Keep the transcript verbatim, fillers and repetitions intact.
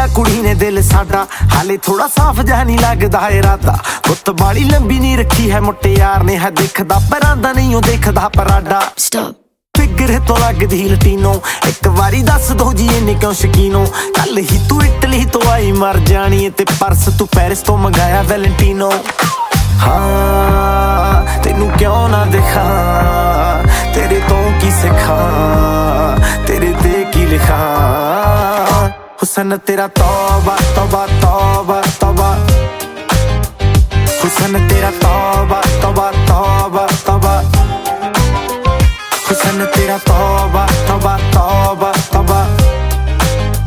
कुड़ी ने दिल साडा हाले थोड़ा साफ जहा नहीं लगदा इरादा गुत्त बाली लंबी नहीं रखी है मुटियार ने है दिखदा परांदा नहीं ओ देखदा पराडा फिगर तो लगदी लटीनो एक वारी दस दो जी इन्नी क्यों शकीनो कल ही तू इटली तो आई मर जानी ते परस तू पेरिस तो मंगाया वैलेंटीनो हाँ तेनू क्यों ना दिखा तेरे तो की सिखा तेरे ते की लिखा हुसन तेरा तौबा तौबा तौबा